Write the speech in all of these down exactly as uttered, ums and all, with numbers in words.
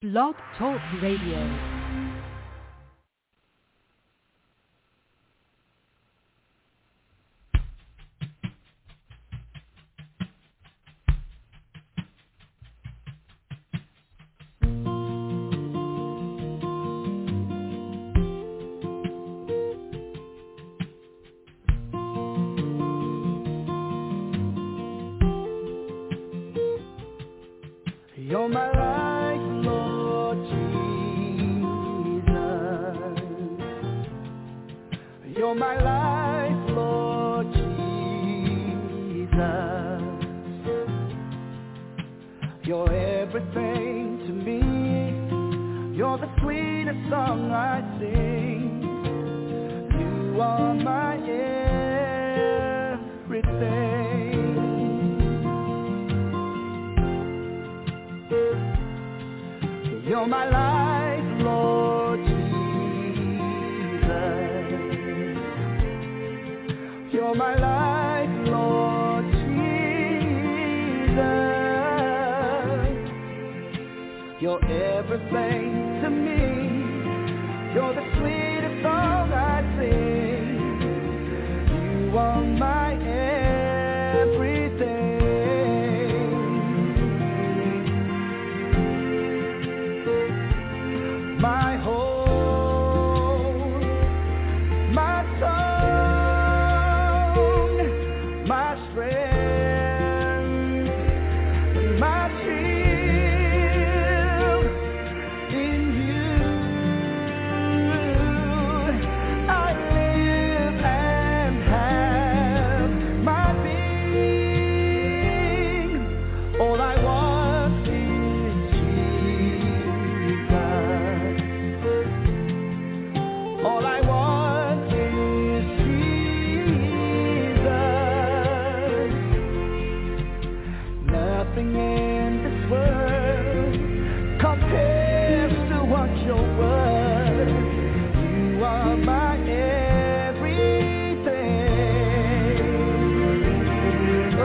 Blog Talk Radio. You're my life, Lord Jesus. You're my life, Lord Jesus. You're everything to me. You're the sweetest song I sing. You are my everything. You're my life, Lord Jesus. You're my life, Lord Jesus. You're everything to me. You're the sweetest song I sing. You are my everything. My hope, my song, my strength, my shield, in you I live and have my being. All I want is Jesus. All I want is Jesus. Nothing in this world compares to what you're worth. You are my everything. Oh,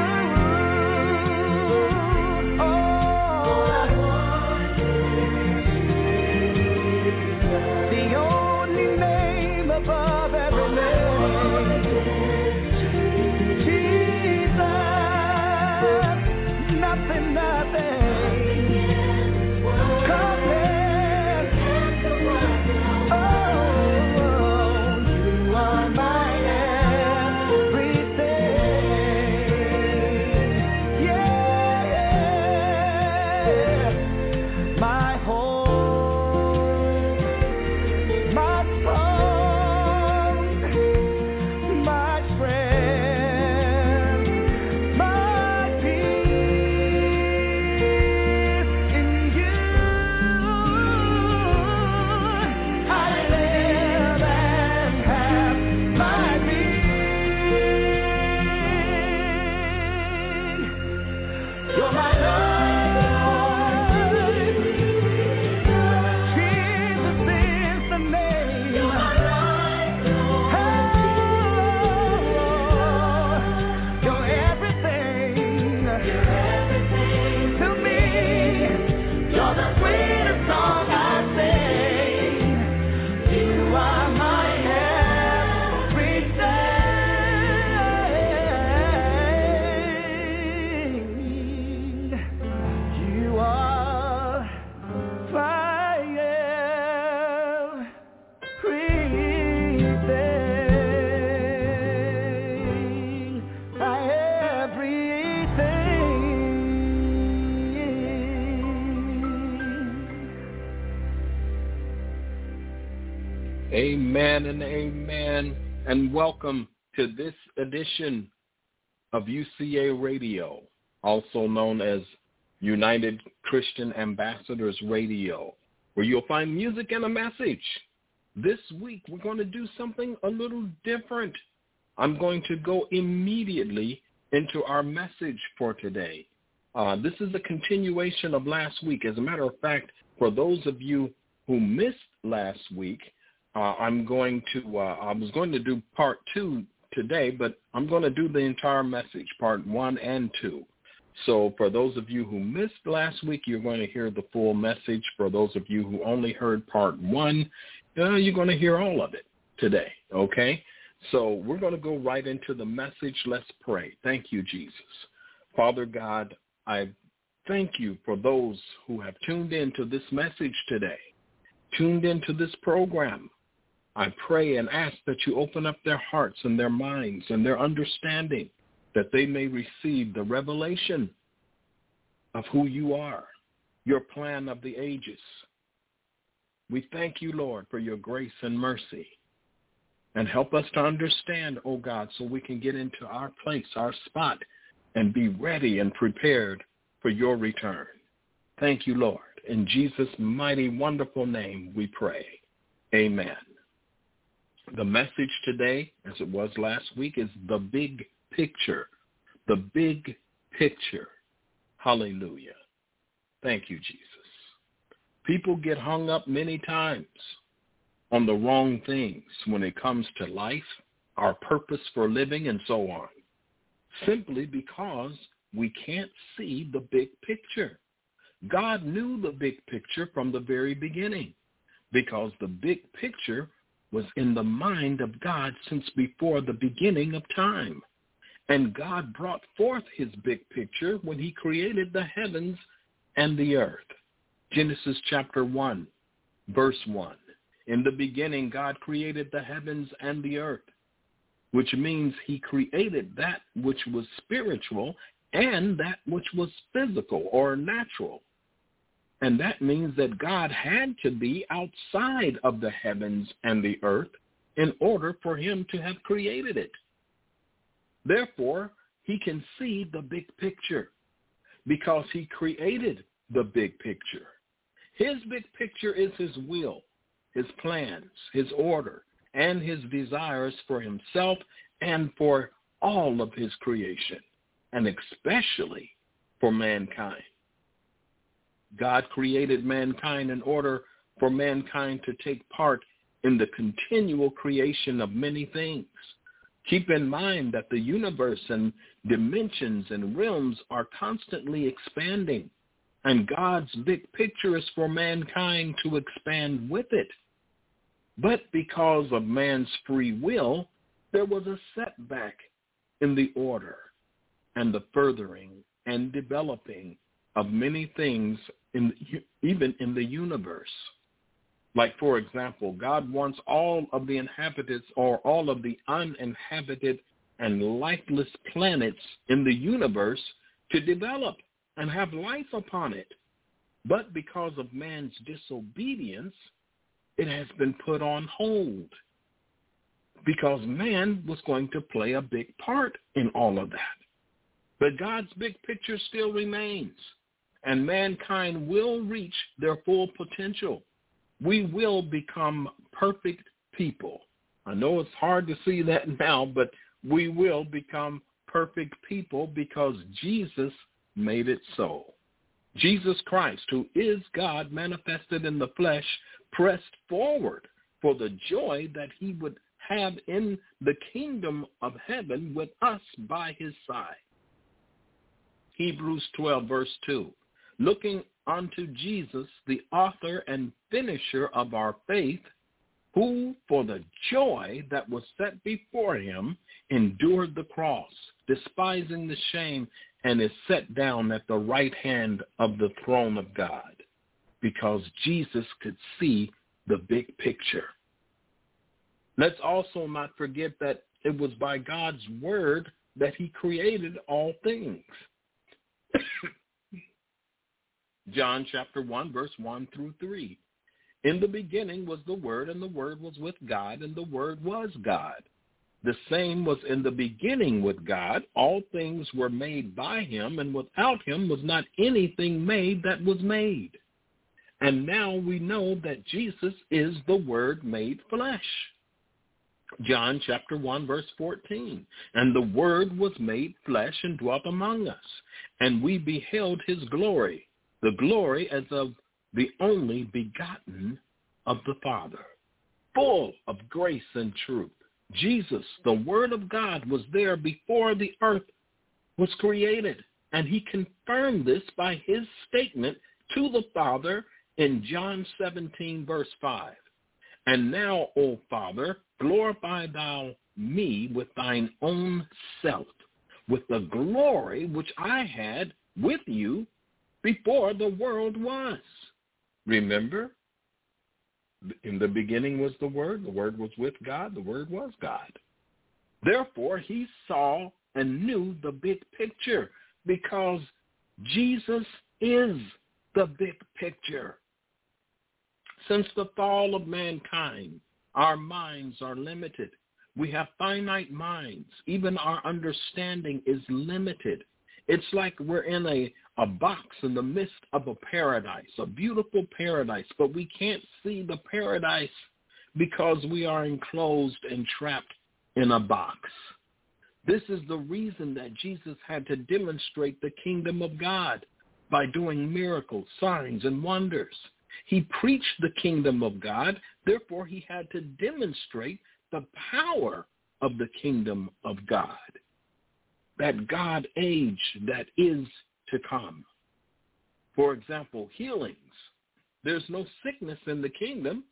oh, all I want is Jesus. The only name above every name. Jesus. Nothing, nothing compares. Oh, you are my everything. Yeah, my hope, my song, my strength, my peace in you. I live and have my being. You're my life. Jesus is the name. You're my life. You're everything. You're everything to me. You're the sweetest song I sing. You are my everything. You are my everything. My everything. Amen and amen, and welcome to this edition of U C A Radio, also known as United Christian Ambassadors Radio, where you'll find music and a message. This week, we're going to do something a little different. I'm going to go immediately into our message for today. Uh, this is a continuation of last week. As a matter of fact, for those of you who missed last week, uh, I'm going to, uh, I was going to do part two today, but I'm going to do the entire message, part one and two. So for those of you who missed last week, you're going to hear the full message. For those of you who only heard part one, uh, you're going to hear all of it today, okay? So we're going to go right into the message. Let's pray. Thank you, Jesus. Father God, I thank you for those who have tuned in to this message today, tuned into this program. I pray and ask that you open up their hearts and their minds and their understanding, that they may receive the revelation of who you are, your plan of the ages. We thank you, Lord, for your grace and mercy. And help us to understand, oh God, so we can get into our place, our spot, and be ready and prepared for your return. Thank you, Lord. In Jesus' mighty, wonderful name we pray. Amen. The message today, as it was last week, is the big picture. The big picture. Hallelujah. Thank you, Jesus. People get hung up many times on the wrong things when it comes to life, our purpose for living, and so on, simply because we can't see the big picture. God knew the big picture from the very beginning, because the big picture was in the mind of God since before the beginning of time. And God brought forth his big picture when he created the heavens and the earth. Genesis chapter one, verse one. In the beginning, God created the heavens and the earth, which means he created that which was spiritual and that which was physical or natural. And that means that God had to be outside of the heavens and the earth in order for him to have created it. Therefore, he can see the big picture because he created the big picture. His big picture is his will, his plans, his order, and his desires for himself and for all of his creation, and especially for mankind. God created mankind in order for mankind to take part in the continual creation of many things. Keep in mind that the universe and dimensions and realms are constantly expanding, and God's big picture is for mankind to expand with it. But because of man's free will, there was a setback in the order and the furthering and developing of many things, in even in the universe. Like, for example, God wants all of the inhabitants or all of the uninhabited and lifeless planets in the universe to develop and have life upon it. But because of man's disobedience, it has been put on hold because man was going to play a big part in all of that. But God's big picture still remains, and mankind will reach their full potential. We will become perfect people. I know it's hard to see that now, but we will become perfect people because Jesus made it so. Jesus Christ, who is God manifested in the flesh, pressed forward for the joy that he would have in the kingdom of heaven with us by his side. Hebrews twelve, verse two. Looking unto Jesus, the author and finisher of our faith, who for the joy that was set before him endured the cross, despising the shame, and is set down at the right hand of the throne of God, because Jesus could see the big picture. Let's also not forget that it was by God's word that he created all things. John chapter one, verse one through three. In the beginning was the Word, and the Word was with God, and the Word was God. The same was in the beginning with God. All things were made by him, and without him was not anything made that was made. And now we know that Jesus is the Word made flesh. John chapter one, verse fourteen. And the Word was made flesh and dwelt among us, and we beheld his glory, the glory as of the only begotten of the Father, full of grace and truth. Jesus, the Word of God, was there before the earth was created. And he confirmed this by his statement to the Father in John seventeen, verse five. And now, O Father, glorify thou me with thine own self, with the glory which I had with you before the world was. Remember, in the beginning was the Word, the Word was with God, the Word was God. Therefore, he saw and knew the big picture because Jesus is the big picture. Since the fall of mankind, our minds are limited. We have finite minds. Even our understanding is limited. It's like we're in a, a box in the midst of a paradise, a beautiful paradise, but we can't see the paradise because we are enclosed and trapped in a box. This is the reason that Jesus had to demonstrate the kingdom of God by doing miracles, signs, and wonders. He preached the kingdom of God, therefore he had to demonstrate the power of the kingdom of God, that God age that is to come. For example, healings. There's no sickness in the kingdom.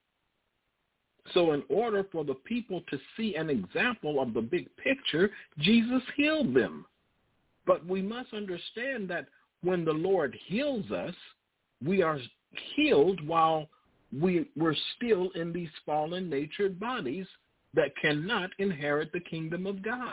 So in order for the people to see an example of the big picture, Jesus healed them. But we must understand that when the Lord heals us, we are healed while we were still in these fallen natured bodies that cannot inherit the kingdom of God.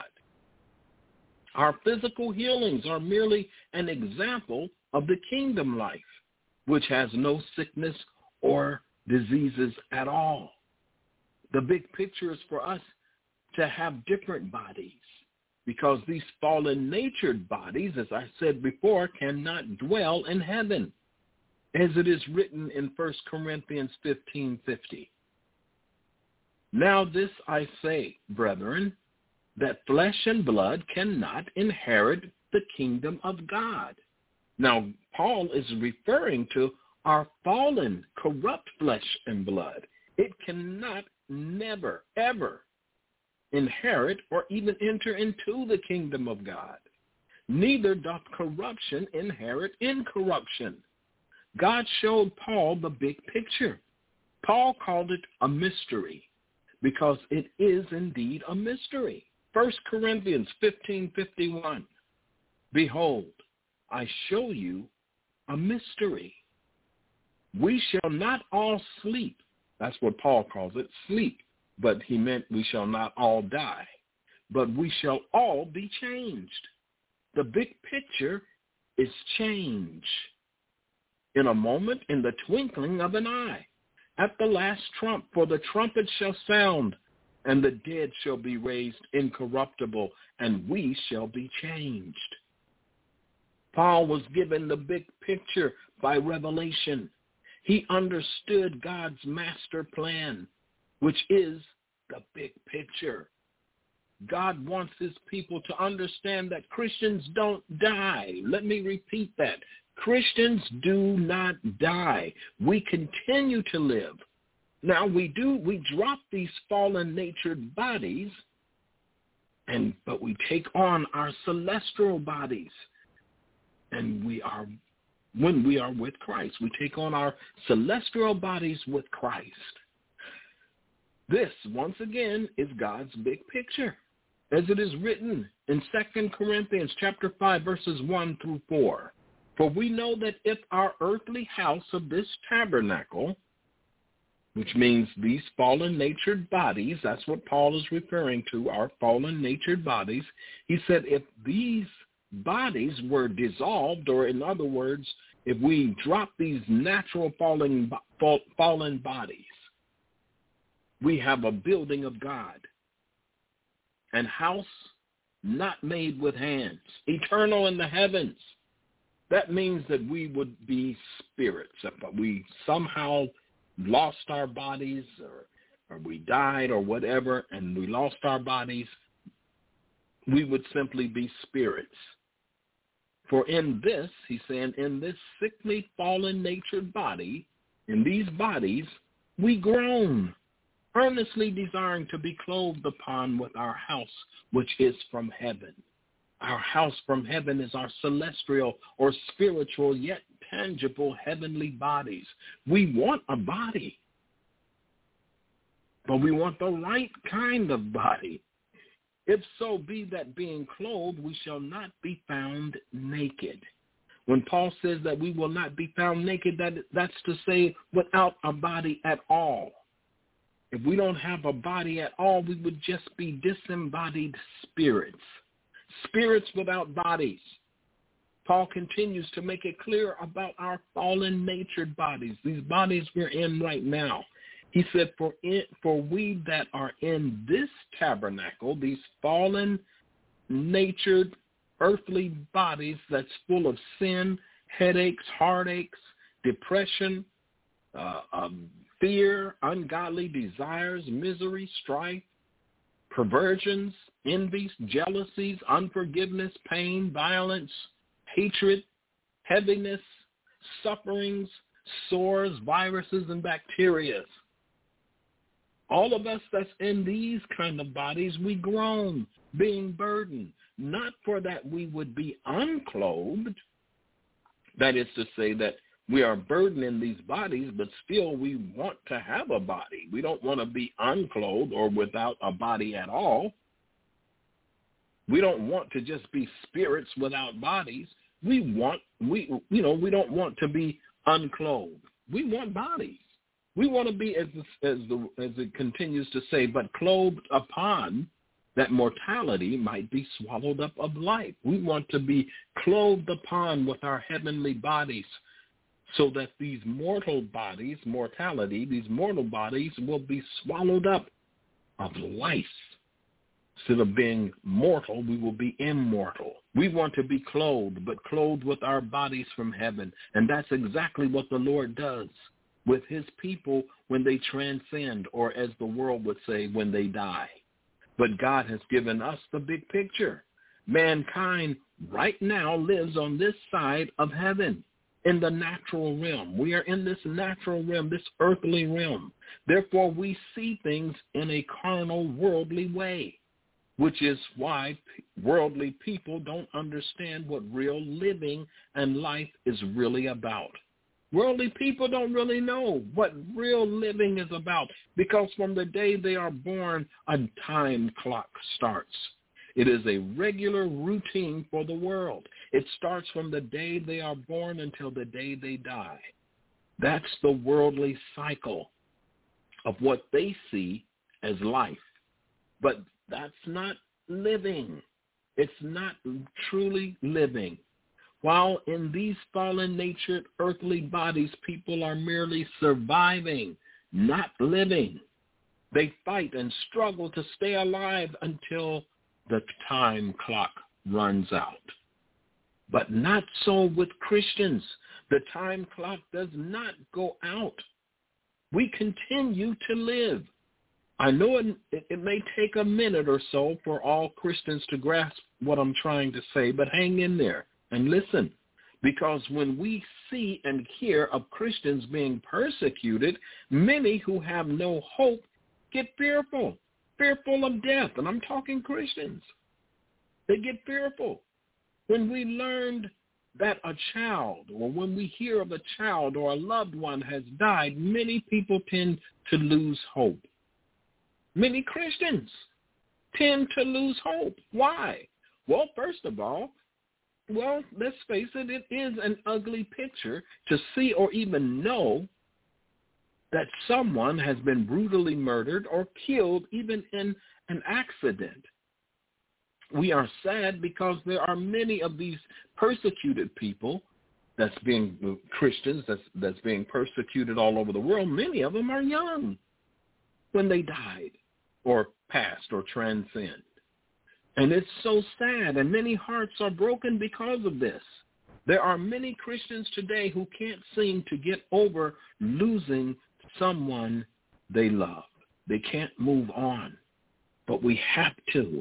Our physical healings are merely an example of the kingdom life, which has no sickness or diseases at all. The big picture is for us to have different bodies, because these fallen natured bodies, as I said before, cannot dwell in heaven, as it is written in First Corinthians fifteen fifty. Now this I say, brethren, that flesh and blood cannot inherit the kingdom of God. Now, Paul is referring to our fallen, corrupt flesh and blood. It cannot, never, ever inherit or even enter into the kingdom of God. Neither doth corruption inherit incorruption. God showed Paul the big picture. Paul called it a mystery because it is indeed a mystery. First Corinthians fifteen fifty-one. Behold, I show you a mystery. We shall not all sleep. That's what Paul calls it, sleep. But he meant we shall not all die, but we shall all be changed. The big picture is change. In a moment, in the twinkling of an eye, at the last trump, for the trumpet shall sound, and the dead shall be raised incorruptible, and we shall be changed. Paul was given the big picture by revelation. He understood God's master plan, which is the big picture. God wants his people to understand that Christians don't die. Let me repeat that. Christians do not die. We continue to live. Now we do, we drop these fallen natured bodies, and but we take on our celestial bodies. And we are, when we are with Christ, we take on our celestial bodies with Christ. This, once again, is God's big picture, as it is written in Second Corinthians chapter five, verses one through four. For we know that if our earthly house of this tabernacle, which means these fallen natured bodies, that's what Paul is referring to, our fallen natured bodies. He said if these bodies were dissolved, or in other words, if we drop these natural fallen, fallen bodies, we have a building of God, and house not made with hands, eternal in the heavens. That means that we would be spirits. If we somehow lost our bodies, or, or we died or whatever, and we lost our bodies, we would simply be spirits. For in this, he's saying, in this sickly, fallen natured body, in these bodies, we groan, earnestly desiring to be clothed upon with our house, which is from heaven. Our house from heaven is our celestial or spiritual yet tangible heavenly bodies. We want a body, but we want the right kind of body. If so be that being clothed, we shall not be found naked. When Paul says that we will not be found naked, that that's to say without a body at all. If we don't have a body at all, we would just be disembodied spirits. Spirits without bodies. Paul continues to make it clear about our fallen natured bodies, these bodies we're in right now. He said, for, it, for we that are in this tabernacle, these fallen natured earthly bodies that's full of sin, headaches, heartaches, depression, uh, um, fear, ungodly desires, misery, strife, perversions, envies, jealousies, unforgiveness, pain, violence, hatred, heaviness, sufferings, sores, viruses, and bacteria. All of us that's in these kind of bodies, we groan, being burdened, not for that we would be unclothed. That is to say that we are burdened in these bodies, but still we want to have a body. We don't want to be unclothed or without a body at all. We don't want to just be spirits without bodies. We want, we you know, we don't want to be unclothed. We want bodies. We want to be, as as the as it continues to say, but clothed upon, that mortality might be swallowed up of life. We want to be clothed upon with our heavenly bodies, so that these mortal bodies, mortality, these mortal bodies will be swallowed up of life. Instead of being mortal, we will be immortal. We want to be clothed, but clothed with our bodies from heaven. And that's exactly what the Lord does with his people when they transcend, or as the world would say, when they die. But God has given us the big picture. Mankind right now lives on this side of heaven, in the natural realm. We are in this natural realm, this earthly realm. Therefore, we see things in a carnal, worldly way, which is why worldly people don't understand what real living and life is really about. Worldly people don't really know what real living is about, because from the day they are born, a time clock starts. It is a regular routine for the world. It starts from the day they are born until the day they die. That's the worldly cycle of what they see as life. But that's not living. It's not truly living. While in these fallen natured earthly bodies, people are merely surviving, not living. They fight and struggle to stay alive until the time clock runs out. But not so with Christians. The time clock does not go out. We continue to live. I know it, it may take a minute or so for all Christians to grasp what I'm trying to say, but hang in there and listen. Because when we see and hear of Christians being persecuted, many who have no hope get fearful, fearful of death. And I'm talking Christians. They get fearful. When we learned that a child, or when we hear of a child or a loved one has died, many people tend to lose hope. Many Christians tend to lose hope. Why? Well, first of all, well, let's face it, it is an ugly picture to see or even know that someone has been brutally murdered or killed, even in an accident. We are sad because there are many of these persecuted people that's being Christians, that's, that's being persecuted all over the world. Many of them are young when they died or passed or transcend. And it's so sad, and many hearts are broken because of this. There are many Christians today who can't seem to get over losing someone they love. They can't move on, but we have to.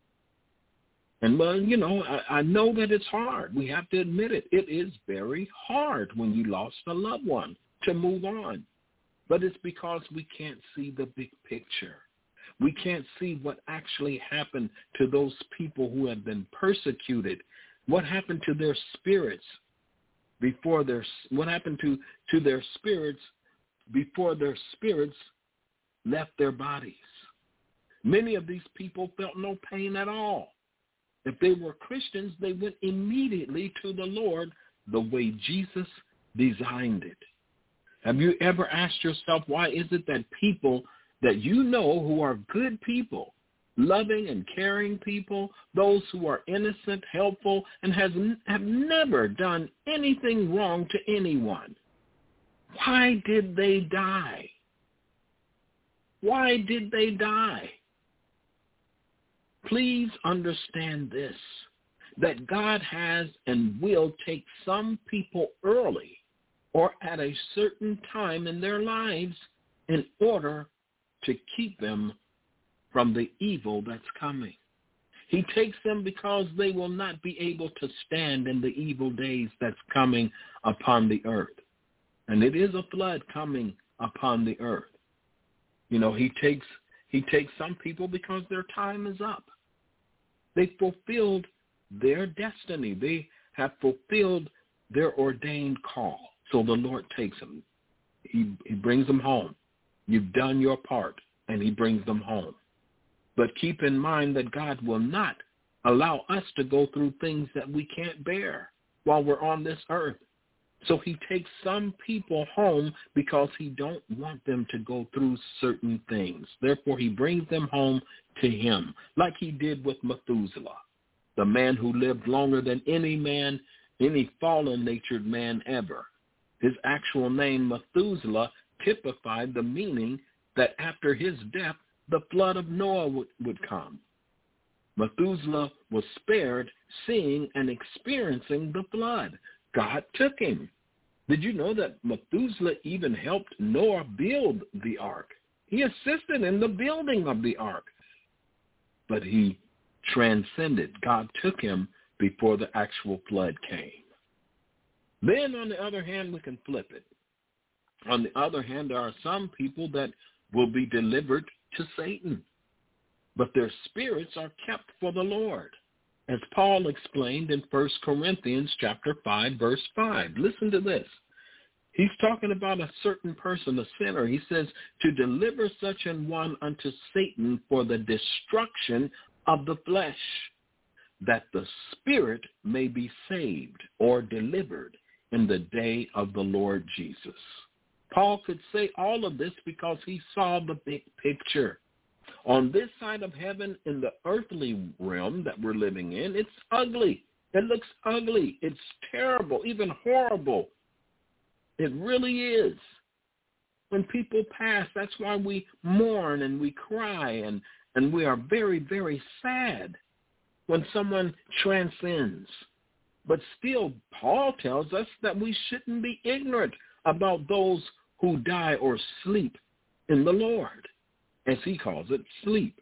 And, well, you know, I, I know that it's hard. We have to admit it. It is very hard when you lost a loved one to move on. But it's because we can't see the big picture. We can't see what actually happened to those people who have been persecuted. What happened to their spirits before their, what happened to, to their spirits before their spirits left their bodies? Many of these people felt no pain at all. If they were Christians, they went immediately to the Lord the way Jesus designed it. Have you ever asked yourself, why is it that people that you know who are good people, loving and caring people, those who are innocent, helpful, and has, have never done anything wrong to anyone, why did they die? Why did they die? Please understand this, that God has and will take some people early or at a certain time in their lives in order to keep them from the evil that's coming. He takes them because they will not be able to stand in the evil days that's coming upon the earth. And it is a flood coming upon the earth. You know, he takes he takes some people because their time is up. They fulfilled their destiny. They have fulfilled their ordained call. So the Lord takes them. He, he brings them home. You've done your part, and he brings them home. But keep in mind that God will not allow us to go through things that we can't bear while we're on this earth. So he takes some people home because he don't want them to go through certain things. Therefore, he brings them home to him, like he did with Methuselah, the man who lived longer than any man, any fallen-natured man ever. His actual name, Methuselah, typified the meaning that after his death, the flood of Noah would, would come. Methuselah was spared seeing and experiencing the flood. God took him. Did you know that Methuselah even helped Noah build the ark? He assisted in the building of the ark. But he transcended. God took him before the actual flood came. Then, on the other hand, we can flip it. On the other hand, there are some people that will be delivered to Satan, but their spirits are kept for the Lord, as Paul explained in First Corinthians chapter five, verse five. Listen to this. He's talking about a certain person, a sinner. He says, to deliver such an one unto Satan for the destruction of the flesh, that the spirit may be saved or delivered in the day of the Lord Jesus. Paul could say all of this because he saw the big picture. On this side of heaven, in the earthly realm that we're living in, it's ugly. It looks ugly. It's terrible, even horrible. It really is. When people pass, that's why we mourn and we cry, and, and we are very, very sad when someone transcends. But still, Paul tells us that we shouldn't be ignorant about those who die or sleep in the Lord, as he calls it, sleep.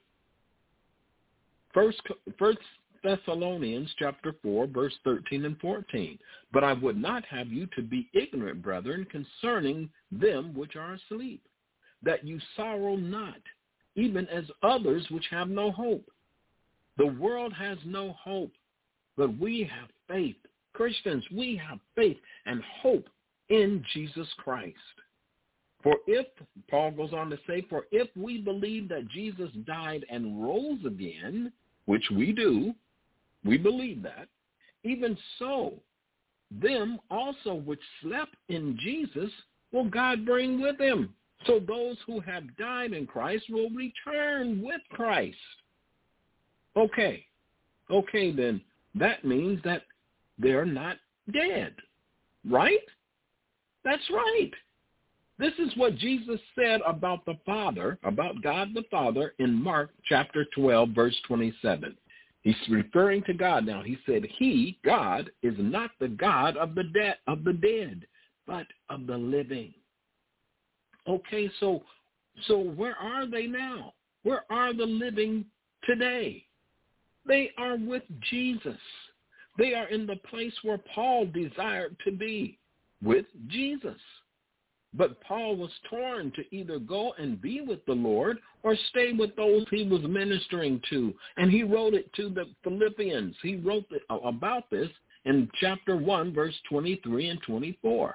First, First Thessalonians chapter four, verse thirteen and fourteen. But I would not have you to be ignorant, brethren, concerning them which are asleep, that you sorrow not, even as others which have no hope. The world has no hope, but we have faith. Christians, we have faith and hope in Jesus Christ. For if, Paul goes on to say, for if we believe that Jesus died and rose again, which we do, we believe that, even so, them also which slept in Jesus will God bring with him. So those who have died in Christ will return with Christ. Okay, okay then, that means that they're not dead, right? That's right. This is what Jesus said about the Father, about God the Father, in Mark chapter twelve, verse twenty-seven. He's referring to God now. He said, he, God, is not the God of the dead, of the dead, but of the living. Okay, so so where are they now? Where are the living today? They are with Jesus. They are in the place where Paul desired to be, with Jesus. But Paul was torn to either go and be with the Lord or stay with those he was ministering to. And he wrote it to the Philippians. He wrote about this in chapter one, verse twenty-three and twenty-four.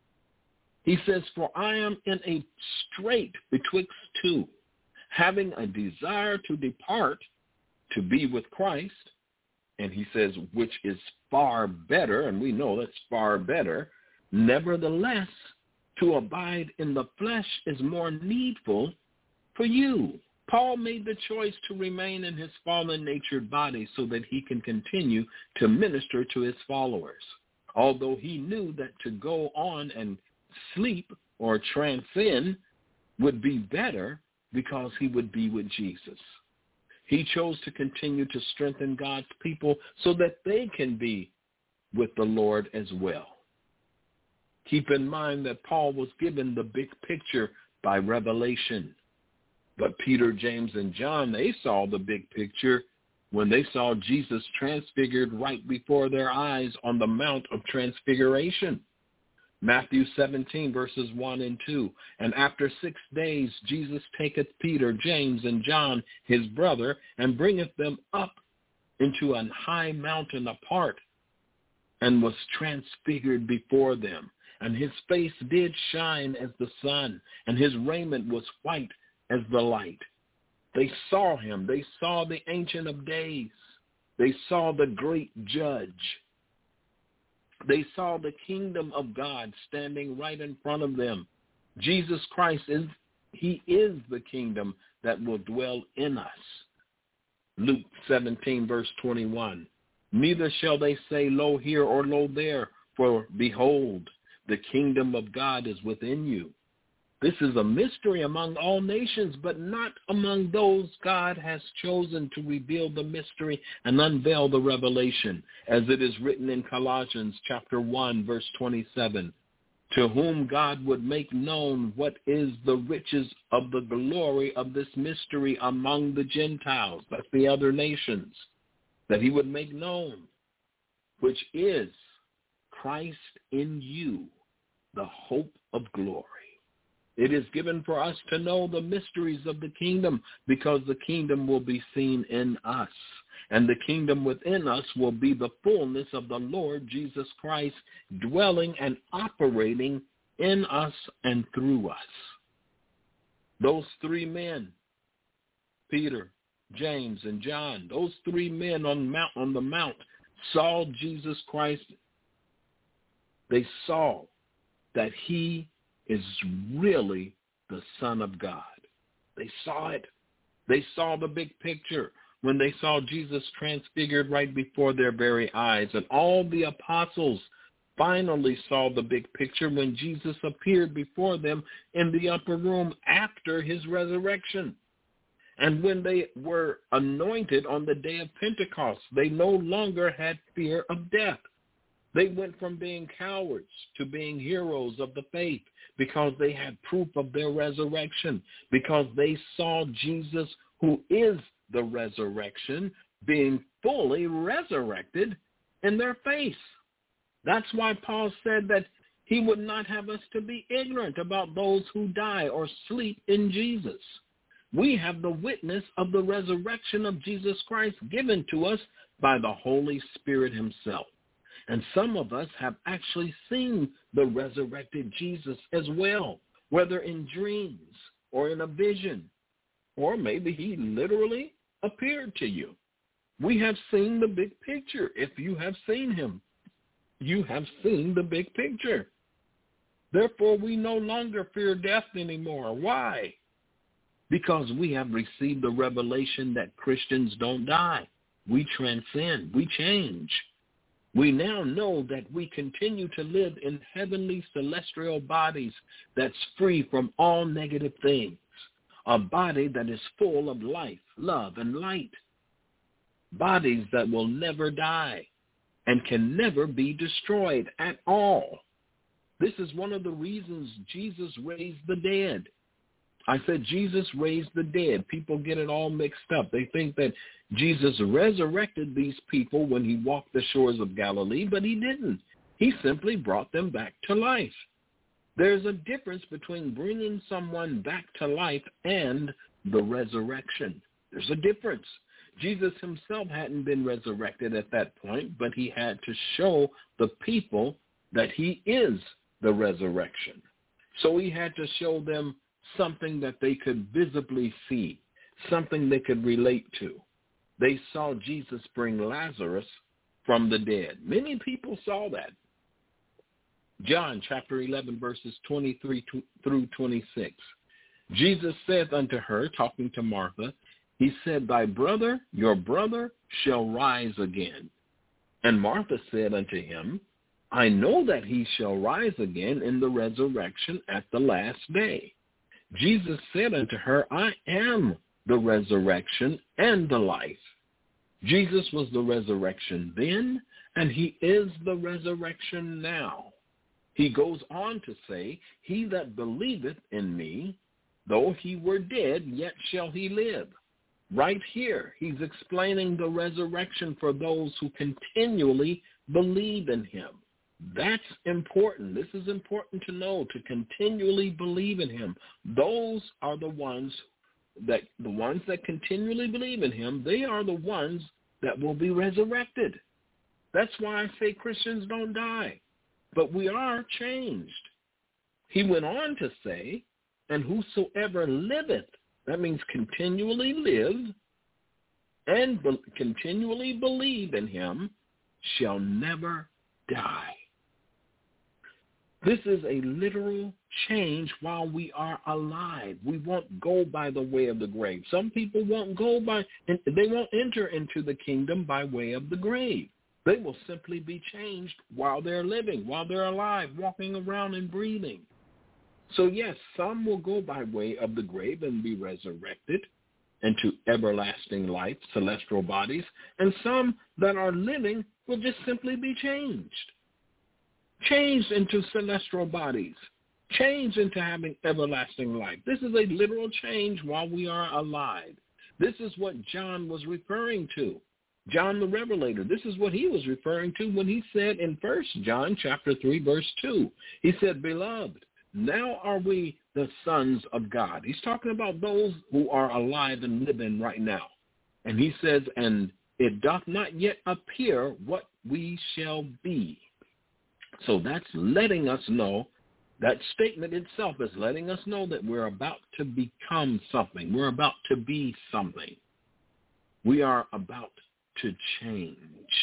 He says, "For I am in a strait betwixt two, having a desire to depart to be with Christ." And he says, "which is far better," and we know that's far better. "Nevertheless, to abide in the flesh is more needful for you." Paul made the choice to remain in his fallen-natured body so that he can continue to minister to his followers, although he knew that to go on and sleep or transcend would be better because he would be with Jesus. He chose to continue to strengthen God's people so that they can be with the Lord as well. Keep in mind that Paul was given the big picture by revelation. But Peter, James, and John, they saw the big picture when they saw Jesus transfigured right before their eyes on the Mount of Transfiguration. Matthew seventeen, verses one and two. "And after six days Jesus taketh Peter, James, and John, his brother, and bringeth them up into an high mountain apart, and was transfigured before them. And his face did shine as the sun, and his raiment was white as the light. They saw him. They saw the Ancient of Days. They saw the great Judge. They saw the kingdom of God standing right in front of them. Jesus Christ is, he is the kingdom that will dwell in us." Luke seventeen, verse twenty-one. "Neither shall they say, Lo here or lo there, for behold, the kingdom of God is within you. This is a mystery among all nations, but not among those God has chosen to reveal the mystery and unveil the revelation, as it is written in Colossians chapter one, verse twenty-seven, to whom God would make known what is the riches of the glory of this mystery among the Gentiles," that's the other nations, "that he would make known, which is Christ in you, the hope of glory." It is given for us to know the mysteries of the kingdom because the kingdom will be seen in us. And the kingdom within us will be the fullness of the Lord Jesus Christ dwelling and operating in us and through us. Those three men, Peter, James, and John, those three men on Mount, on the Mount saw Jesus Christ. They saw that he is really the Son of God. They saw it. They saw the big picture when they saw Jesus transfigured right before their very eyes. And all the apostles finally saw the big picture when Jesus appeared before them in the upper room after his resurrection. And when they were anointed on the day of Pentecost, they no longer had fear of death. They went from being cowards to being heroes of the faith because they had proof of their resurrection, because they saw Jesus, who is the resurrection, being fully resurrected in their face. That's why Paul said that he would not have us to be ignorant about those who die or sleep in Jesus. We have the witness of the resurrection of Jesus Christ given to us by the Holy Spirit himself. And some of us have actually seen the resurrected Jesus as well, whether in dreams or in a vision, or maybe he literally appeared to you. We have seen the big picture. If you have seen him, you have seen the big picture. Therefore, we no longer fear death anymore. Why? Because we have received the revelation that Christians don't die. We transcend. We change. We now know that we continue to live in heavenly celestial bodies that's free from all negative things, a body that is full of life, love, and light, bodies that will never die and can never be destroyed at all. This is one of the reasons Jesus raised the dead. I said Jesus raised the dead. People get it all mixed up. They think that Jesus resurrected these people when he walked the shores of Galilee, but he didn't. He simply brought them back to life. There's a difference between bringing someone back to life and the resurrection. There's a difference. Jesus himself hadn't been resurrected at that point, but he had to show the people that he is the resurrection. So he had to show them something that they could visibly see, something they could relate to. They saw Jesus bring Lazarus from the dead. Many people saw that. John chapter eleven, verses twenty-three through twenty-six. Jesus said unto her, talking to Martha, he said, thy brother, your brother, shall rise again. And Martha said unto him, I know that he shall rise again in the resurrection at the last day. Jesus said unto her, I am the resurrection and the life. Jesus was the resurrection then, and he is the resurrection now. He goes on to say, he that believeth in me, though he were dead, yet shall he live. Right here, he's explaining the resurrection for those who continually believe in him. That's important. This is important to know, to continually believe in him. Those are the ones that, the ones that continually believe in him, they are the ones that will be resurrected. That's why I say Christians don't die, but we are changed. He went on to say, and whosoever liveth, that means continually live and be- continually believe in him, shall never die. This is a literal change while we are alive. We won't go by the way of the grave. Some people won't go by, they won't enter into the kingdom by way of the grave. They will simply be changed while they're living, while they're alive, walking around and breathing. So yes, some will go by way of the grave and be resurrected into everlasting life, celestial bodies, and some that are living will just simply be changed. Changed into celestial bodies, changed into having everlasting life. This is a literal change while we are alive. This is what John was referring to. John the Revelator, this is what he was referring to when he said in First John chapter three, verse two, he said, beloved, now are we the sons of God. He's talking about those who are alive and living right now. And he says, and it doth not yet appear what we shall be. So that's letting us know, that statement itself is letting us know that we're about to become something. We're about to be something. We are about to change.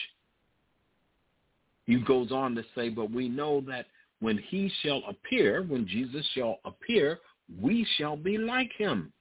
He goes on to say, but we know that when he shall appear, when Jesus shall appear, we shall be like him.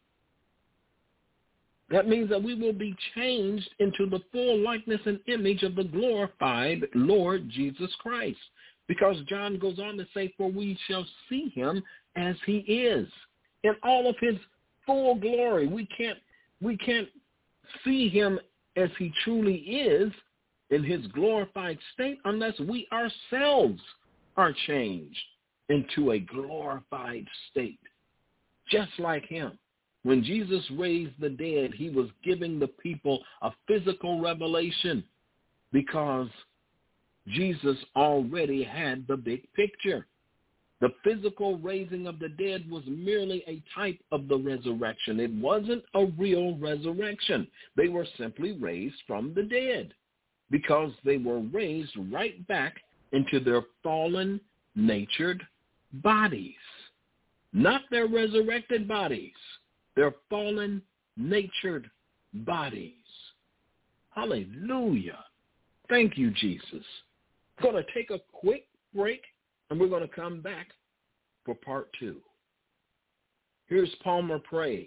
That means that we will be changed into the full likeness and image of the glorified Lord Jesus Christ. Because John goes on to say, for we shall see him as he is, in all of his full glory. We can't, we can't see him as he truly is in his glorified state unless we ourselves are changed into a glorified state, just like him. When Jesus raised the dead, he was giving the people a physical revelation because Jesus already had the big picture. The physical raising of the dead was merely a type of the resurrection. It wasn't a real resurrection. They were simply raised from the dead because they were raised right back into their fallen, natured bodies. Not their resurrected bodies, their fallen, natured bodies. Hallelujah. Thank you, Jesus. We're going to take a quick break, and we're going to come back for part two. Here's Palmer Praise.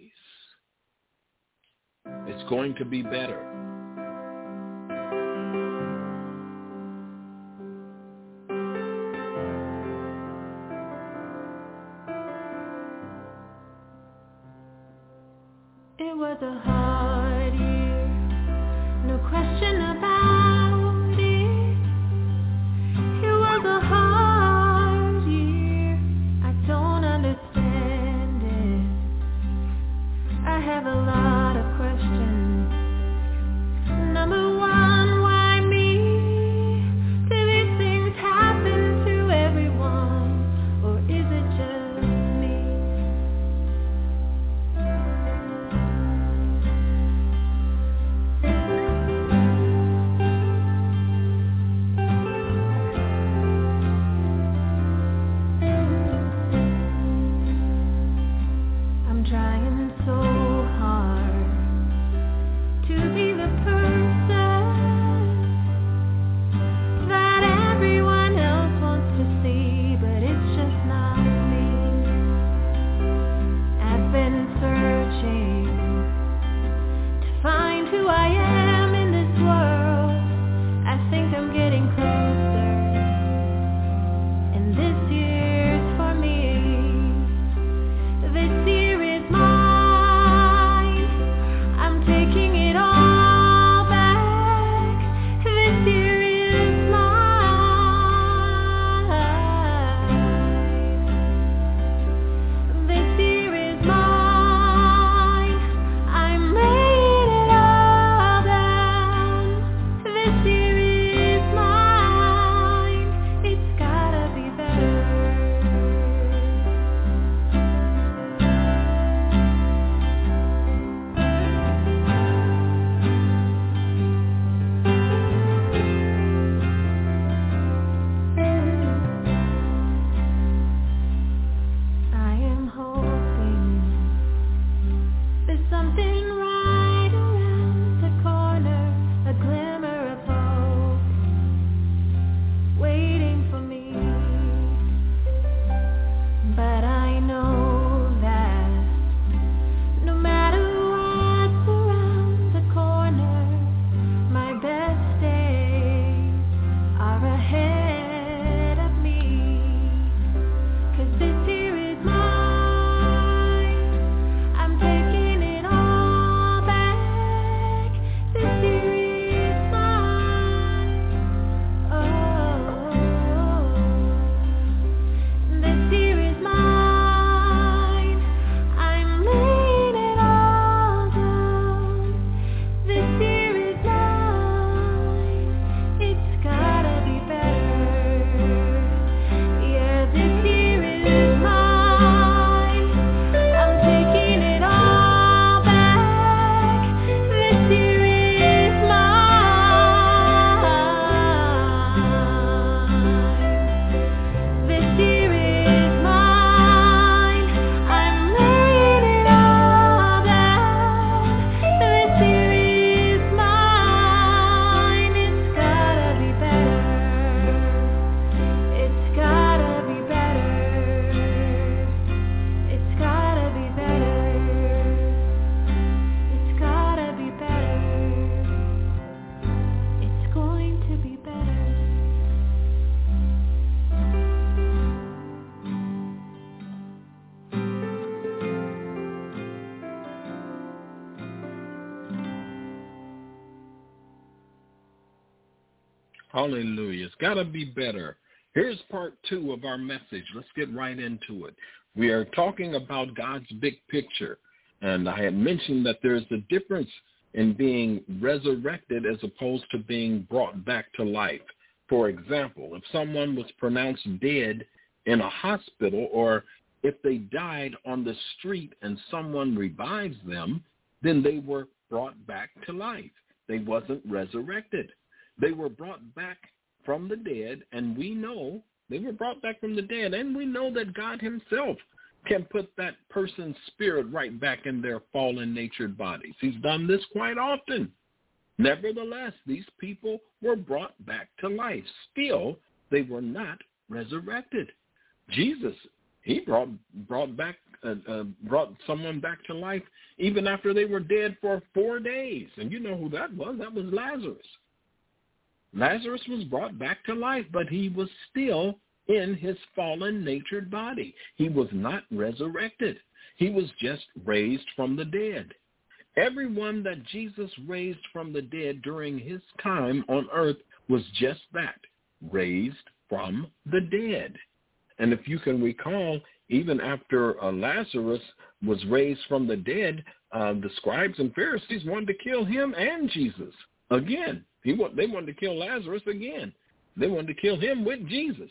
It's going to be better. It was a hard year, no question about it. It was a hard year, I don't understand it. I have a lot of questions. Number one, why me? Do these things happen to everyone, or is it just trying so hard to be the person that everyone else wants to see, but it's just not me. I've been searching to find who I am in this world. I think I'm getting closer, and this year's for me. This year is mine. I'm taking it all back. This year is mine. This year is mine. I'm laying it all down. This year is mine. It's gotta be better. I am hoping there's something right around the corner, a glimmer of hope waiting for me. But I know that no matter what's around the corner, my best days are ahead of me. 'Cause this year is mine. I'm taking it all back. This year is mine. Oh, this year is mine. I'm laying it all down. This year is mine. It's gotta be better. Yeah, this year is mine. I'm taking it all back. This year is mine. This year is mine. I'm laying it all down. This year is mine. It's gotta be better. It's gotta be better. It's gotta be better. It's gotta be better. It's going to be better. Hallelujah. It's got to be better. Here's part two of our message. Let's get right into it. We are talking about God's big picture. And I had mentioned that there's a difference in being resurrected as opposed to being brought back to life. For example, if someone was pronounced dead in a hospital, or if they died on the street and someone revives them, then they were brought back to life. They wasn't resurrected. They were brought back from the dead, and we know they were brought back from the dead, and we know that God himself can put that person's spirit right back in their fallen-natured bodies. He's done this quite often. Nevertheless, these people were brought back to life. Still, they were not resurrected. Jesus, he brought brought back uh, uh, brought someone back to life even after they were dead for four days. And you know who that was? That was Lazarus. Lazarus was brought back to life, but he was still in his fallen-natured body. He was not resurrected. He was just raised from the dead. Everyone that Jesus raised from the dead during his time on earth was just that, raised from the dead. And if you can recall, even after uh, Lazarus was raised from the dead, uh, the scribes and Pharisees wanted to kill him and Jesus again. He want, they wanted to kill Lazarus again. They wanted to kill him with Jesus.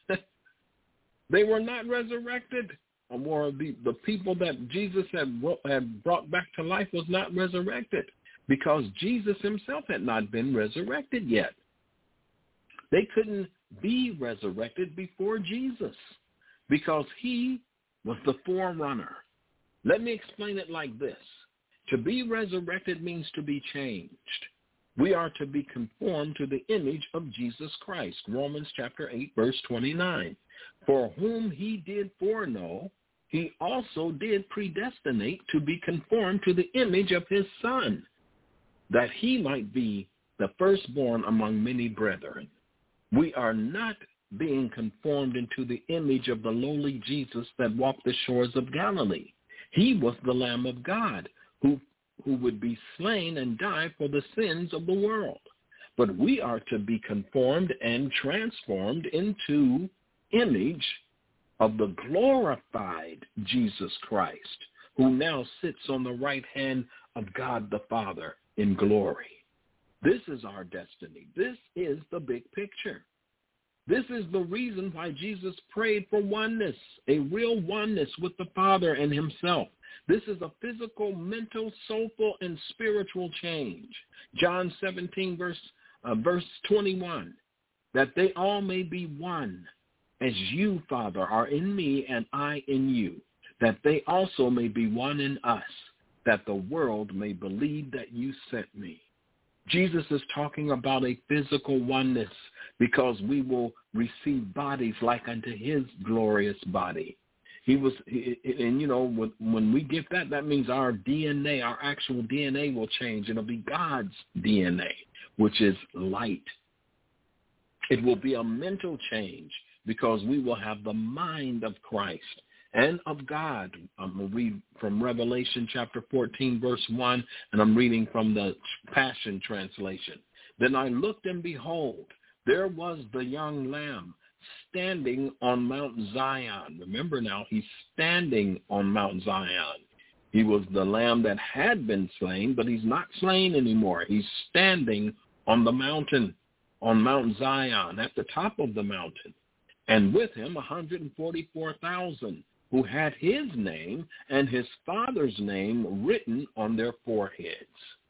They were not resurrected. Or the, the people that Jesus had, had brought back to life was not resurrected because Jesus himself had not been resurrected yet. They couldn't be resurrected before Jesus because he was the forerunner. Let me explain it like this. To be resurrected means to be changed. We are to be conformed to the image of Jesus Christ. Romans chapter eight, verse twenty-nine. For whom he did foreknow, he also did predestinate to be conformed to the image of his Son, that he might be the firstborn among many brethren. We are not being conformed into the image of the lowly Jesus that walked the shores of Galilee. He was the Lamb of God who, who would be slain and die for the sins of the world. But we are to be conformed and transformed into image of the glorified Jesus Christ, who now sits on the right hand of God the Father in glory. This is our destiny. This is the big picture. This is the reason why Jesus prayed for oneness, a real oneness with the Father and himself. This is a physical, mental, soulful, and spiritual change. John seventeen, verse, uh, verse twenty-one, that they all may be one, as you, Father, are in me and I in you, that they also may be one in us, that the world may believe that you sent me. Jesus is talking about a physical oneness because we will receive bodies like unto his glorious body. He was, and you know, when we get that, that means our D N A, our actual D N A will change. It'll be God's D N A, which is light. It will be a mental change because we will have the mind of Christ and of God. I'm going to read from Revelation chapter fourteen, verse one, and I'm reading from the Passion Translation. Then I looked, and behold, there was the young Lamb standing on Mount Zion. Remember now, he's standing on Mount Zion. He was the Lamb that had been slain, but he's not slain anymore. He's standing on the mountain, on Mount Zion, at the top of the mountain. And with him one hundred forty-four thousand, who had his name and his Father's name written on their foreheads.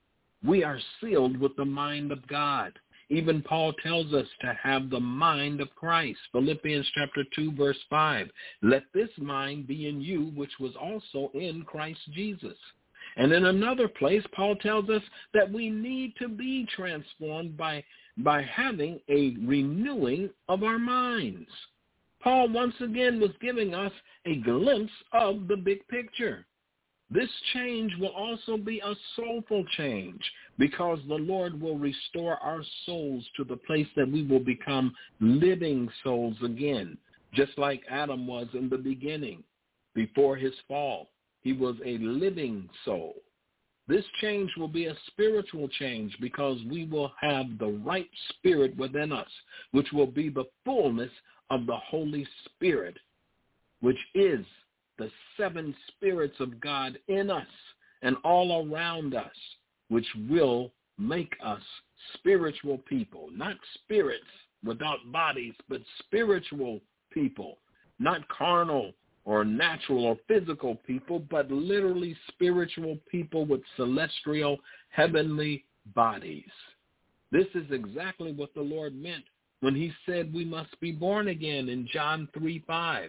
We are sealed with the mind of God. Even Paul tells us to have the mind of Christ. Philippians chapter two, verse five. Let this mind be in you, which was also in Christ Jesus. And in another place, Paul tells us that we need to be transformed by, by having a renewing of our minds. Paul once again was giving us a glimpse of the big picture. This change will also be a soulful change because the Lord will restore our souls to the place that we will become living souls again, just like Adam was in the beginning. Before his fall, he was a living soul. This change will be a spiritual change because we will have the right spirit within us, which will be the fullness of the Holy Spirit, which is the seven spirits of God in us and all around us, which will make us spiritual people, not spirits without bodies, but spiritual people, not carnal or natural or physical people, but literally spiritual people with celestial, heavenly bodies. This is exactly what the Lord meant when he said we must be born again in John three five.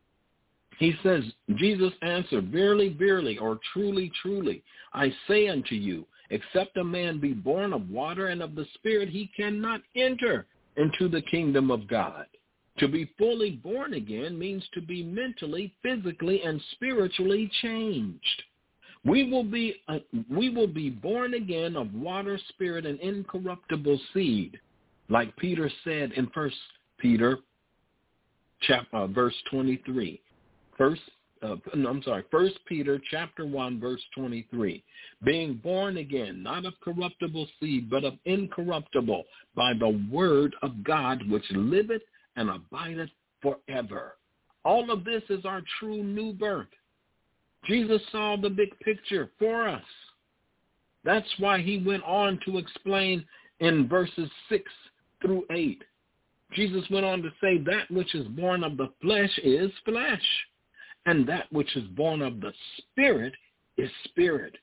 He says, Jesus answered, verily, verily, or truly, truly, I say unto you, except a man be born of water and of the Spirit, he cannot enter into the kingdom of God. To be fully born again means to be mentally, physically, and spiritually changed. We will be uh, we will be born again of water, spirit, and incorruptible seed, like Peter said in First Peter, chapter uh, verse twenty-three. First, uh, no, I'm sorry, First Peter chapter one, verse twenty-three. Being born again, not of corruptible seed, but of incorruptible, by the word of God, which liveth and abideth forever. All of this is our true new birth. Jesus saw the big picture for us. That's why he went on to explain in verses six through eight. Jesus went on to say, that which is born of the flesh is flesh, and that which is born of the Spirit is spirit.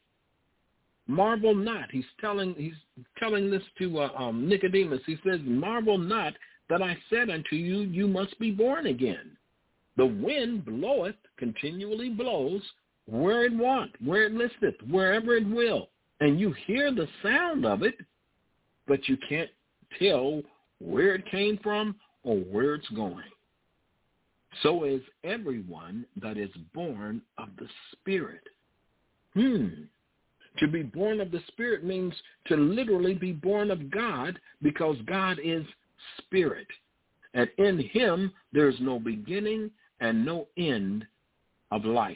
Marvel not. He's telling he's telling this to uh, um, Nicodemus. He says, marvel not that I said unto you, you must be born again. The wind bloweth, continually blows, where it want, where it listeth, wherever it will. And you hear the sound of it, but you can't tell where it came from or where it's going. So is everyone that is born of the Spirit. Hmm. To be born of the Spirit means to literally be born of God, because God is Spirit. And in him there is no beginning and no end of life.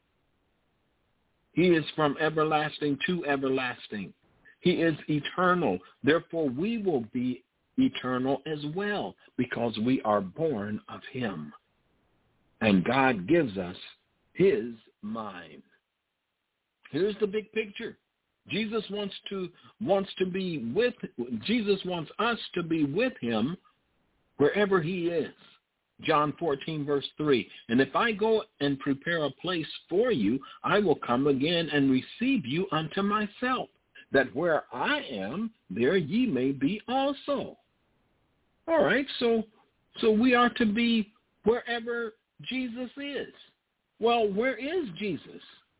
He is from everlasting to everlasting. He is eternal. Therefore, we will be eternal as well, because we are born of him. And God gives us his mind. Here's the big picture. Jesus wants to wants to be with Jesus wants us to be with him wherever he is. John fourteen, verse three. And if I go and prepare a place for you, I will come again and receive you unto myself, that where I am, there ye may be also. All right, so so we are to be wherever Jesus is. Well, where is Jesus?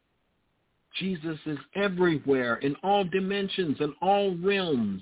Jesus is everywhere, in all dimensions, in all realms,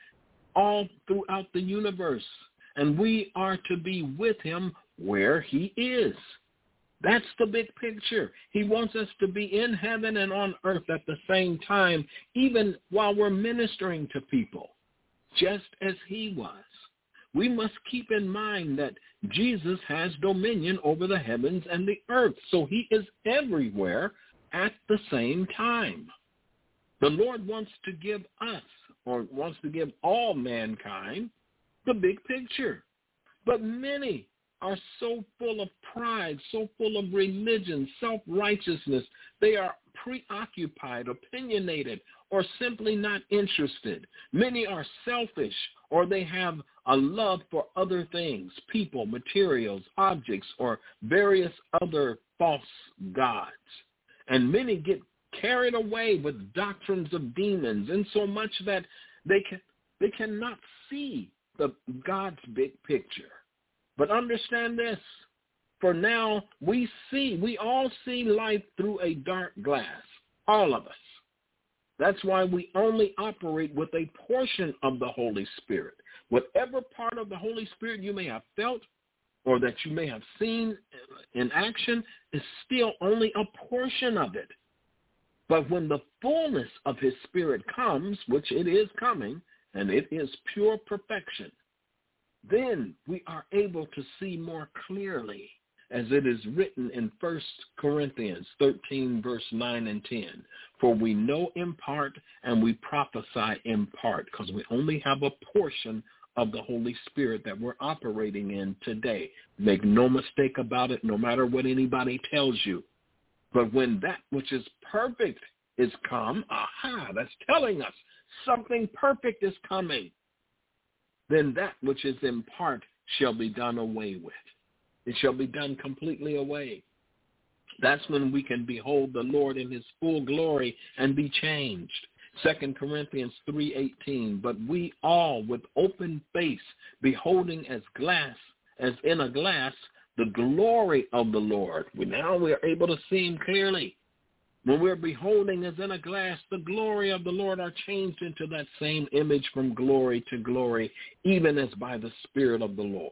all throughout the universe. And we are to be with him where he is. That's the big picture. He wants us to be in heaven and on earth at the same time, even while we're ministering to people, just as he was. We must keep in mind that Jesus has dominion over the heavens and the earth, so he is everywhere at the same time. The Lord wants to give us, or wants to give all mankind, the big picture. But many are so full of pride, so full of religion, self-righteousness. They are preoccupied, opinionated, or simply not interested. Many are selfish, or they have a love for other things, people, materials, objects, or various other false gods. And many get carried away with doctrines of demons, in so much that they can they cannot see the God's big picture. But understand this, for now we see, we all see life through a dark glass, all of us. That's why we only operate with a portion of the Holy Spirit. Whatever part of the Holy Spirit you may have felt or that you may have seen in action is still only a portion of it. But when the fullness of his Spirit comes, which it is coming, and it is pure perfection, then we are able to see more clearly, as it is written in First Corinthians thirteen, verse nine and ten. For we know in part and we prophesy in part, because we only have a portion of the Holy Spirit that we're operating in today. Make no mistake about it, no matter what anybody tells you. But when that which is perfect is come, aha, that's telling us something perfect is coming. Then that which is in part shall be done away with. It shall be done completely away. That's when we can behold the Lord in his full glory and be changed. Second Corinthians three eighteen, but we all with open face, beholding as glass, as in a glass, the glory of the Lord. We now we are able to see him clearly. When we're beholding as in a glass, the glory of the Lord are changed into that same image from glory to glory, even as by the Spirit of the Lord.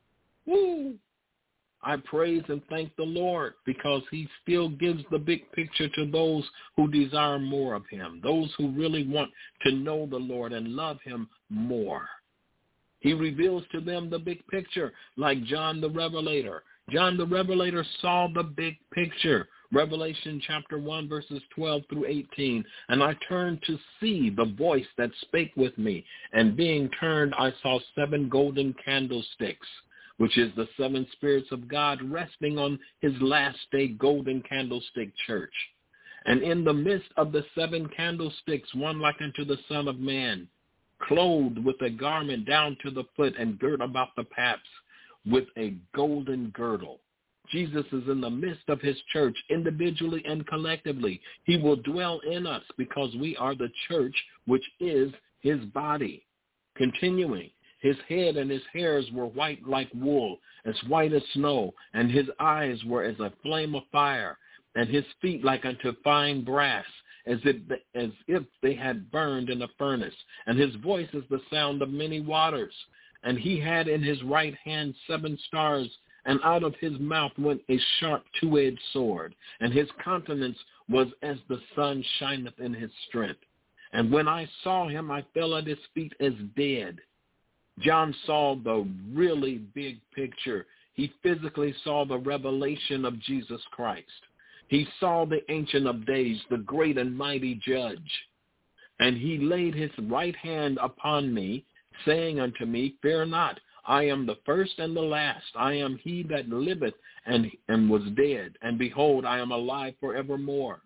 Woo! I praise and thank the Lord, because he still gives the big picture to those who desire more of him, those who really want to know the Lord and love him more. He reveals to them the big picture, like John the Revelator. John the Revelator saw the big picture. Revelation chapter one, verses twelve through eighteen. And I turned to see the voice that spake with me. And being turned, I saw seven golden candlesticks, which is the seven spirits of God resting on his last day golden candlestick church. And in the midst of the seven candlesticks, one like unto the Son of Man, clothed with a garment down to the foot and girt about the paps with a golden girdle. Jesus is in the midst of his church, individually and collectively. He will dwell in us because we are the church, which is his body. Continuing, his head and his hairs were white like wool, as white as snow, and his eyes were as a flame of fire, and his feet like unto fine brass, as if, as if they had burned in a furnace. And his voice is the sound of many waters. And he had in his right hand seven stars, and out of his mouth went a sharp two-edged sword. And his countenance was as the sun shineth in his strength. And when I saw him, I fell at his feet as dead. John saw the really big picture. He physically saw the revelation of Jesus Christ. He saw the Ancient of Days, the great and mighty judge. And he laid his right hand upon me, saying unto me, Fear not, I am the first and the last. I am he that liveth and, and was dead. And behold, I am alive forevermore.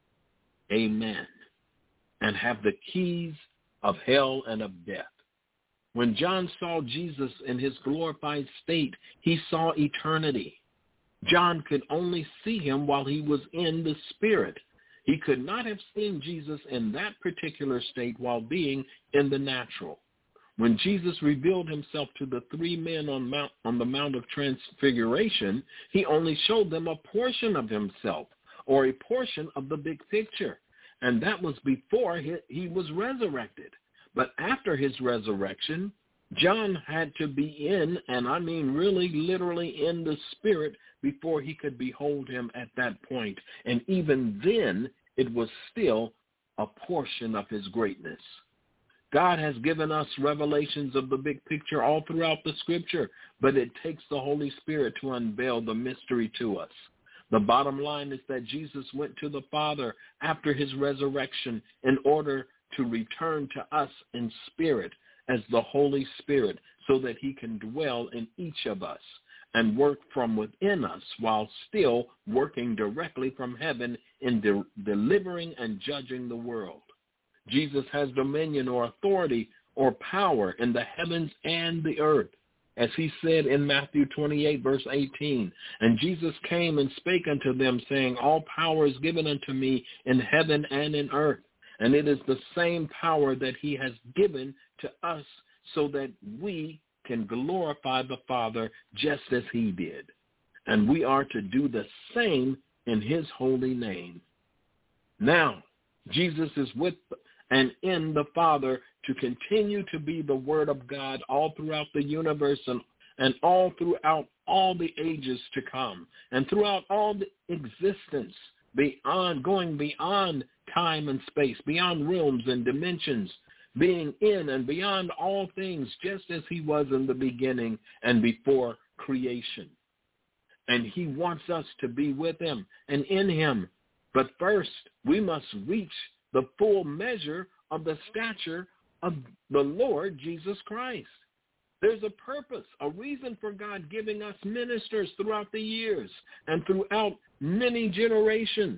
Amen. And have the keys of hell and of death. When John saw Jesus in his glorified state, he saw eternity. John could only see him while he was in the Spirit. He could not have seen Jesus in that particular state while being in the natural. When Jesus revealed himself to the three men on, Mount, on the Mount of Transfiguration, he only showed them a portion of himself, or a portion of the big picture. And that was before he, he was resurrected. But after his resurrection, John had to be in, and I mean really literally in the Spirit, before he could behold him at that point. And even then, it was still a portion of his greatness. God has given us revelations of the big picture all throughout the Scripture, but it takes the Holy Spirit to unveil the mystery to us. The bottom line is that Jesus went to the Father after his resurrection in order to return to us in spirit as the Holy Spirit, so that he can dwell in each of us and work from within us while still working directly from heaven in de- delivering and judging the world. Jesus has dominion or authority or power in the heavens and the earth, as he said in Matthew twenty-eight, verse eighteen. And Jesus came and spake unto them, saying, All power is given unto me in heaven and in earth. And it is the same power that he has given to us so that we can glorify the Father just as he did. And we are to do the same in his holy name. Now, Jesus is with and in the Father to continue to be the Word of God all throughout the universe and, and all throughout all the ages to come, and throughout all the existence, beyond, going beyond time and space, beyond realms and dimensions, being in and beyond all things, just as he was in the beginning and before creation. And he wants us to be with him and in him. But first, we must reach the full measure of the stature of the Lord Jesus Christ. There's a purpose, a reason for God giving us ministers throughout the years and throughout many generations.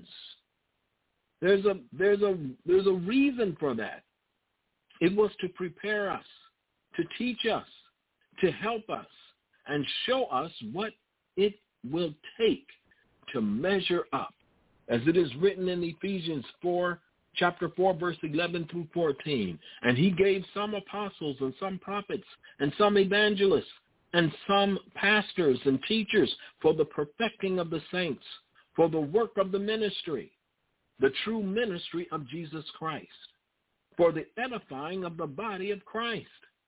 There's a there's a there's a reason for that. It was to prepare us, to teach us, to help us, and show us what it will take to measure up. As it is written in Ephesians four, chapter four, verse eleven through fourteen. And he gave some apostles and some prophets and some evangelists and some pastors and teachers for the perfecting of the saints, for the work of the ministry, the true ministry of Jesus Christ, for the edifying of the body of Christ.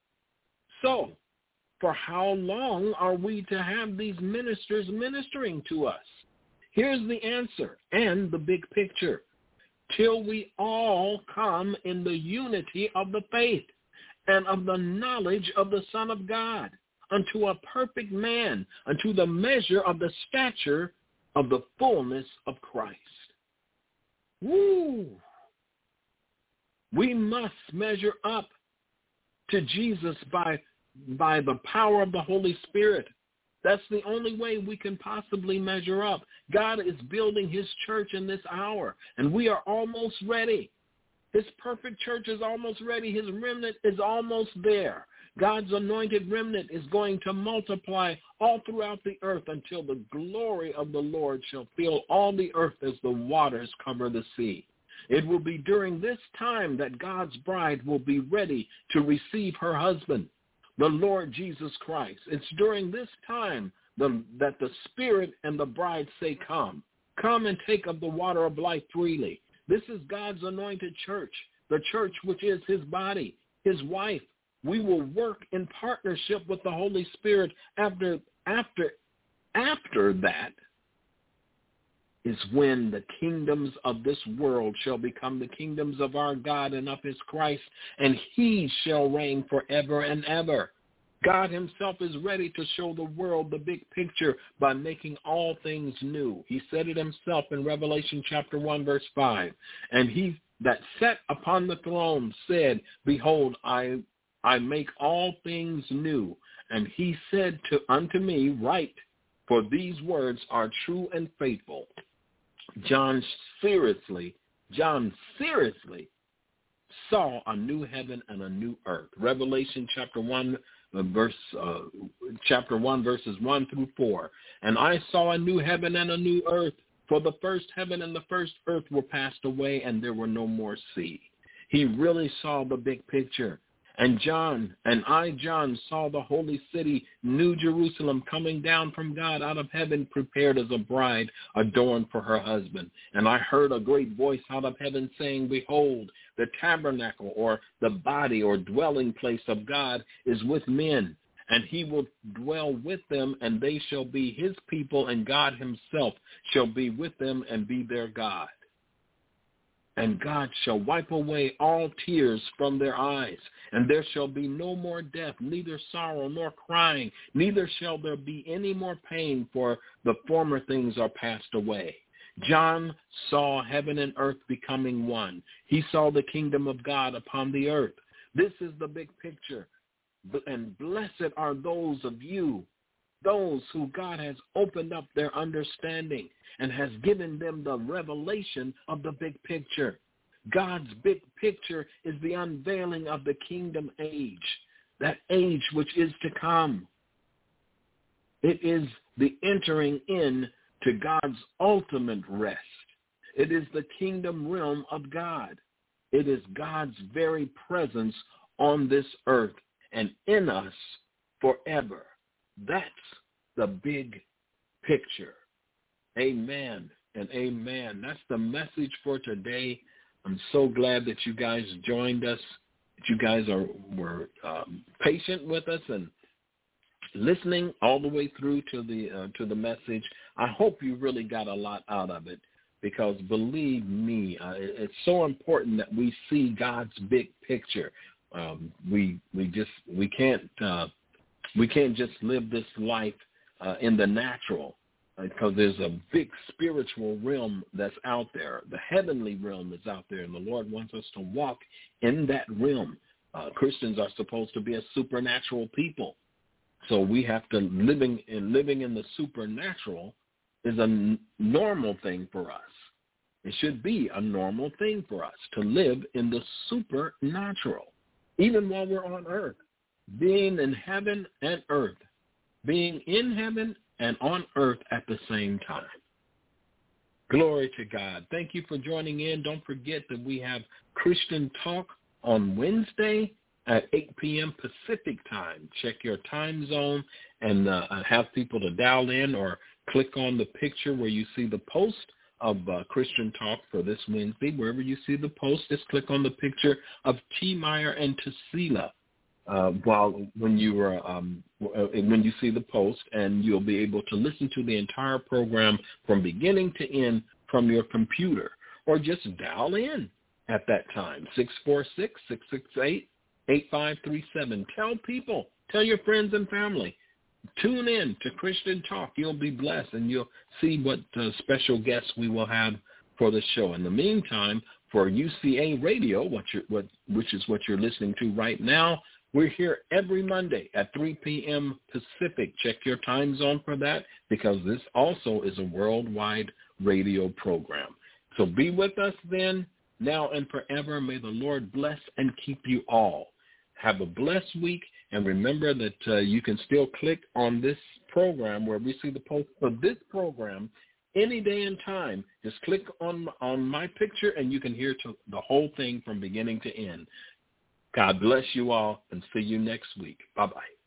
So, for how long are we to have these ministers ministering to us? Here's the answer and the big picture. Till we all come in the unity of the faith and of the knowledge of the Son of God, unto a perfect man, unto the measure of the stature of the fullness of Christ. Woo! We must measure up to Jesus by, by the power of the Holy Spirit. That's the only way we can possibly measure up. God is building his church in this hour, and we are almost ready. His perfect church is almost ready. His remnant is almost there. God's anointed remnant is going to multiply all throughout the earth until the glory of the Lord shall fill all the earth as the waters cover the sea. It will be during this time that God's bride will be ready to receive her husband, the Lord Jesus Christ. It's during this time the, that the Spirit and the bride say, come. Come and take of the water of life freely. This is God's anointed church, the church which is his body, his wife. We will work in partnership with the Holy Spirit. After, after, after that is when the kingdoms of this world shall become the kingdoms of our God and of his Christ, and he shall reign forever and ever. God himself is ready to show the world the big picture by making all things new. He said it himself in Revelation chapter one, verse five. And he that sat upon the throne said, Behold, I I make all things new. And he said to unto me, Write, for these words are true and faithful. John seriously, John seriously saw a new heaven and a new earth. Revelation chapter one, uh, verse uh, chapter one, verses one through four. And I saw a new heaven and a new earth, for the first heaven and the first earth were passed away, and there were no more sea. He really saw the big picture. And John, and I, John, saw the holy city, New Jerusalem, coming down from God out of heaven, prepared as a bride adorned for her husband. And I heard a great voice out of heaven saying, Behold, the tabernacle, or the body or dwelling place of God is with men, and he will dwell with them, and they shall be his people, and God himself shall be with them and be their God. And God shall wipe away all tears from their eyes, and there shall be no more death, neither sorrow nor crying, neither shall there be any more pain, for the former things are passed away. John saw heaven and earth becoming one. He saw the kingdom of God upon the earth. This is the big picture. And blessed are those of you, those who God has opened up their understanding and has given them the revelation of the big picture. God's big picture is the unveiling of the kingdom age, that age which is to come. It is the entering in to God's ultimate rest. It is the kingdom realm of God. It is God's very presence on this earth and in us forever. That's the big picture. Amen and amen. That's the message for today. I'm so glad that you guys joined us, that you guys are were um, patient with us and listening all the way through to the uh, to the message. I hope you really got a lot out of it, because believe me, uh, it's so important that we see God's big picture. Um, we we just we can't uh, we can't just live this life uh, in the natural, because there's a big spiritual realm that's out there. The heavenly realm is out there, and the Lord wants us to walk in that realm. Uh, Christians are supposed to be a supernatural people, so we have to living in living in the supernatural is a n- normal thing for us. It should be a normal thing for us to live in the supernatural, even while we're on earth, being in heaven and earth, being in heaven and on earth at the same time. Glory to God. Thank you for joining in. Don't forget that we have Christian Talk on Wednesday at eight p.m. Pacific time. Check your time zone and uh, have people to dial in, or click on the picture where you see the post of uh, Christian Talk for this Wednesday. Wherever you see the post, just click on the picture of T. Meyer and Tasila. Uh, while when you are um, when you see the post, and you'll be able to listen to the entire program from beginning to end from your computer, or just dial in at that time, six four six, six six eight, eight five three seven. Tell people, tell your friends and family. Tune in to Christian Talk. You'll be blessed, and you'll see what uh, special guests we will have for the show. In the meantime, for U C A Radio, what you're, what, which is what you're listening to right now, we're here every Monday at three p.m. Pacific. Check your time zone for that, because this also is a worldwide radio program. So be with us then, now and forever. May the Lord bless and keep you all. Have a blessed week, and remember that uh, you can still click on this program where we see the post for this program any day and time. Just click on, on my picture, and you can hear to the whole thing from beginning to end. God bless you all, and see you next week. Bye-bye.